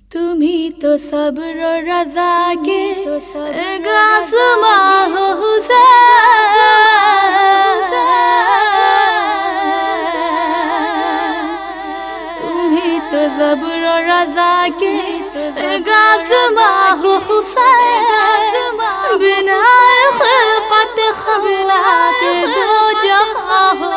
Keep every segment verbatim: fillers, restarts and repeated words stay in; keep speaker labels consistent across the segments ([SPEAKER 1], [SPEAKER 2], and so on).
[SPEAKER 1] तुम्ही तो सब्र और रज़ा के आसमां हो हुसैन, तुम्ही तो सब्र और रज़ा के आसमां हो हुसैन, बिना खिलकत खल्लाक दो जहां हो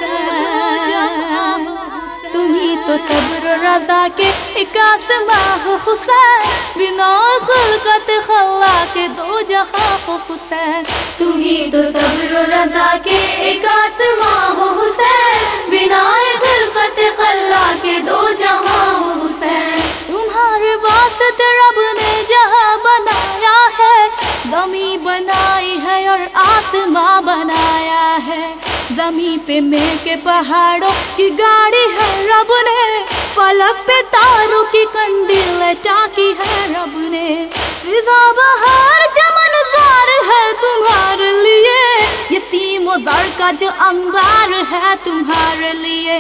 [SPEAKER 1] हुसैन, तुम्ही तो सब्र रज़ा के एक आसमां हो हुसैन, बिना खिलकत खल्लाक दो जहां हो हुसैन,
[SPEAKER 2] तुम्ही तो सब्र रज़ा के एक आसमां हो हुसैन, बिना खिलकत खल्लाक दो जहां हो हुसैन,
[SPEAKER 1] तुम्हारे वास्ते रब ने जहां बनाया है, ज़मीं बनाई है और आसमां बनाया है, ज़मीं पे मेघ के पहाड़ों की गाड़ी है रब ने, फलक पे तारों की कंडील टाकी है रब ने, फिजा बहार चमन जार है तुम्हारे लिए, ये सीमो ज़र का जो अंबार है तुम्हारे लिए,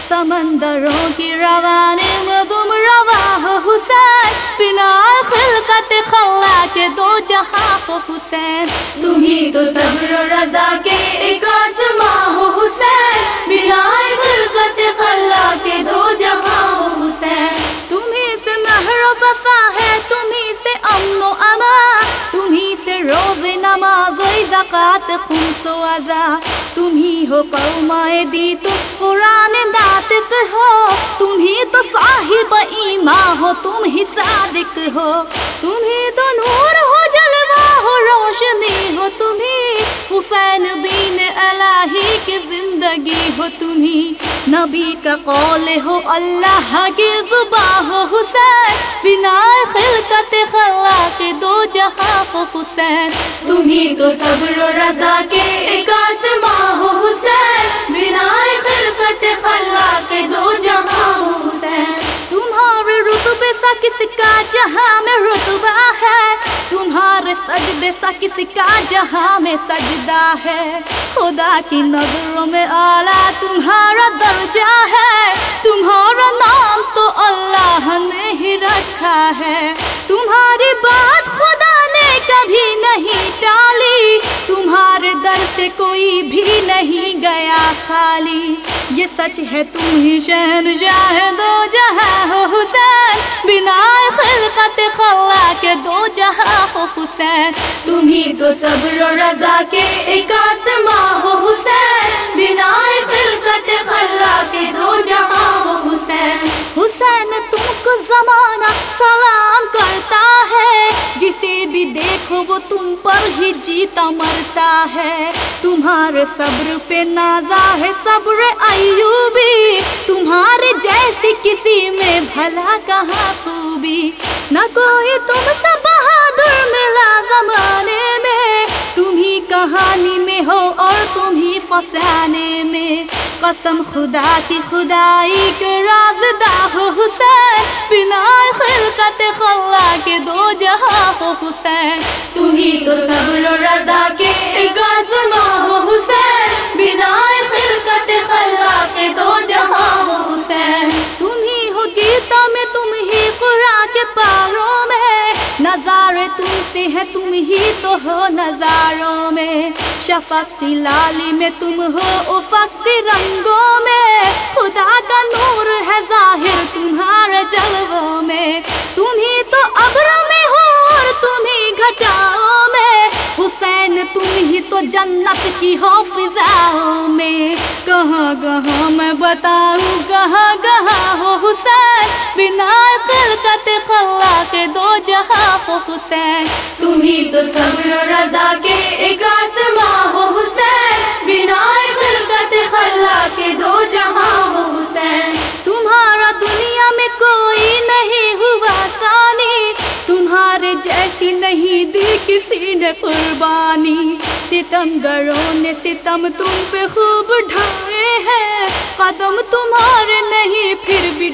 [SPEAKER 1] समंदरों की रवानी में तुम रवा हो हुसैन, बिना खिलकत खल्लाक दो जहां हो हुसैन,
[SPEAKER 2] तुम्ही तो सब्र रज़ा के एक आसमां हो हुसैन, बिना खिलकत खल्लाक दो जहां हो हुसैन,
[SPEAKER 1] तुम्ही से महर वफा है, तुम्ही से अमन व अमान, तुम्ही से रोज़े नमाज ज़कात खुम्स व अज़ा, तुम्ही हो कौमाए दी तुम कुरान नातिक हो, तुम्ही तो साहिब ईमान हो, तुम ही सादिक हो, तुम्ही तो नूर हो जलवा हो रोशनी हो, तुम्ही हुसैन दीन इलाही की जिंदगी हो, तुम्ही नबी का कौल हो अल्लाह की जुबान हो हुसैन, बिना खिलकत खल्लाक दो जहां हो हुसैन,
[SPEAKER 2] तुम्ही तो सब्र रज़ा के एक आसमां हो हुसैन, बिना खिलकत खल्लाक दो जहां हो हुसैन,
[SPEAKER 1] तुम्हारे रुतबे सा किसका जहां में रुतबा है, तुम्हारे सजदे सा किसका जहां में सजदा है, खुदा की नजरों में आला तुम्हारा दर्जा है, तुम्हारा नाम तो अल्लाह ने ही रखा है, तुम्हारी बात खुदा ने कभी नहीं टाली, तुम्हारे दर से कोई भी नहीं गया खाली, ये सच है तुम ही शहंशाह दो जहां हो हुसैन, बिना खिलकत खल्लाक दो जहां हो हुसैन,
[SPEAKER 2] तुम्ही तो सब्र रज़ा के एक आसमां हो हुसैन, बिना खिलकत खल्लाक दो जहां हो हुसैन,
[SPEAKER 1] हुसैन तुमको जमाना सलाम करता है, जिसे भी देखो वो तुम पर ही जीता मरता है, तुम्हारे सब्र पे नाजा है सब्र अय्यूबी, तुम्हारे जैसी किसी में भला कहाँ खूबी, न कोई तुमसे बहादुर मिला जमाने में, तुम ही कहानी में हो और तुम ही फसाने में, कसम खुदा की खुदाई के राज़दा हो हुसैन, बिना खिलकत खल्लाक दो जहां हो हुसैन,
[SPEAKER 2] तुम्ही तो सब्र रज़ा के एक आसमां हो हुसैन, बिना खिलकत खल्लाक दो जहां हो हुसैन,
[SPEAKER 1] तुम ही हो गीता में, तुम ही कुरान के पारों में, नजारे तुमसे है तुम ही तो हो नजारों में, शफक की लाली में तुम हो उफक की रंगों में, खुदा का नूर है जाहिर तुम्हारे जलवों में, तुम ही तो अब्र में हो और तुम ही घटाओं में, हुसैन तुम ही तो जन्नत की हो फिजाओं में, कहाँ कहाँ मैं बताऊँ कहाँ कहाँ हो हुसैन, बिना खिलकत खल्लाक दो जहां हो हुसैन,
[SPEAKER 2] तुम्ही तो सब्र रज़ा के एक आसमां हो हुसैन, बिना खिलकत खल्लाक दो जहां हो हुसैन,
[SPEAKER 1] तुम्हारा दुनिया में कोई नहीं हुआ सानी, तुम्हारे जैसी नहीं दी किसी ने कुर्बानी, सितमगरों ने सितम तुम पे खूब ढाए हैं, कदम तुम्हारे नहीं फिर भी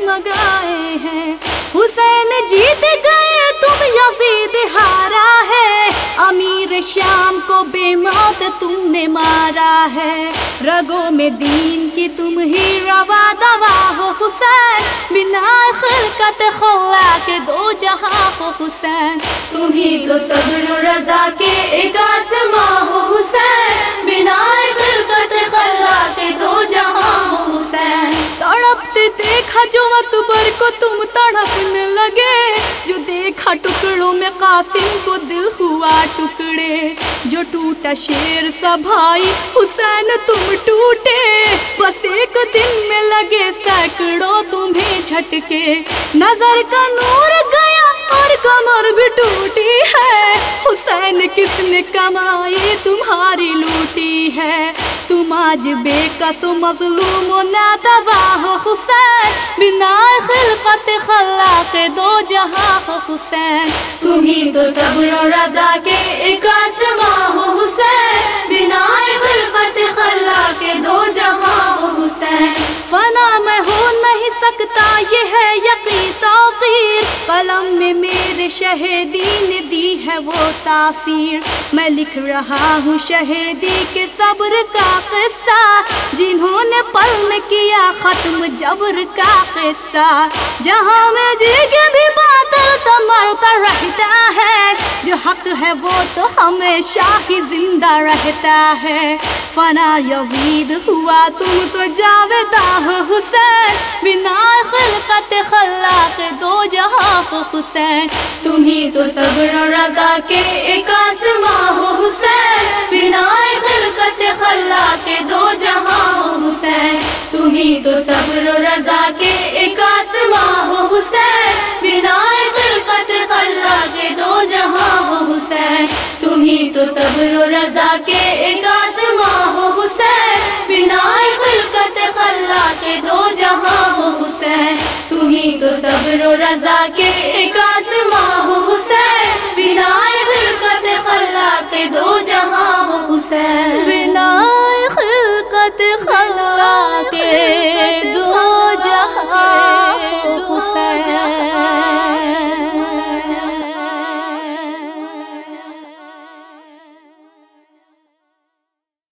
[SPEAKER 1] डगमगाए हैं, हुसैन जीत गए तुम यजीद हारा है, امیر شام کو بے موت تم نے مارا ہے، رگوں میں دین کی تم ہی روا دوا ہو حسین، بنا خلقت خلا کے دو جہاں ہو حسین،
[SPEAKER 2] تم ہی تو صبر و رضا کے ایک آسماں ہو حسین، بنا خلقت خلا کے دو جہاں ہو حسین۔
[SPEAKER 1] تڑپتے دیکھا جو اکبر کو تم تڑپنے لگے، جو دیکھا ٹکڑوں میں قاسم کو دل ہوا ٹکڑے، جو ٹوٹا شیر سا بھائی حسین تم ٹوٹے، بس ایک دن میں لگے سینکڑوں تمہیں جھٹکے، نظر کا نور گیا اور کمر بھی ٹوٹی ہے، حسین کس نے کمائی تمہاری لوٹی ہے، تم آج بے کس و مظلوم و نادوا ہو حسین، بنا خلقت خلا کے دو جہاں ہو حسین،
[SPEAKER 2] تم ہی تو صبر و رضا کے ایک آسماں ہو حسین، بنا خلقت خلا کے دو جہاں ہو حسین۔
[SPEAKER 1] فنا میں ہو نہیں سکتا یہ ہے یقین توقیر، قلم نے میرے شہیدی نے دی ہے وہ تاثیر، میں لکھ رہا ہوں شہیدی کے صبر کا قصہ، جنہوں نے پل میں کیا ختم جبر کا قصہ، جہاں میں جیگ بھی باطل تو مرتا رہتا ہے، جو حق ہے وہ تو ہمیشہ ہی زندہ رہتا ہے، فنا یزید ہوا تم تو جاویدہ ہو حسین، بنا خلقت خلا کے دو جہاں ہو حسین،
[SPEAKER 2] تم ہی تو صبر و رضا کے ایک آسماں ہو حسین، بنا خلقت خلا کے دو جہاں ہو حسین، تم ہی تو صبر و رضا کے ایک آسماں ہو حسین، بنا خلقت خلا کے دو جہاں ہو حسین، تم ہی تو صبر و رضا کے ایک آسماں ہو حسین، بنا خلقت خلا کے دو جہاں ہو حسین، تم ہی تو صبر و رضا کے ایک آسماں ہو حسین، بنا خلقت خلا کے دو جہاں ہو حسین،
[SPEAKER 1] بنا خلقت خلا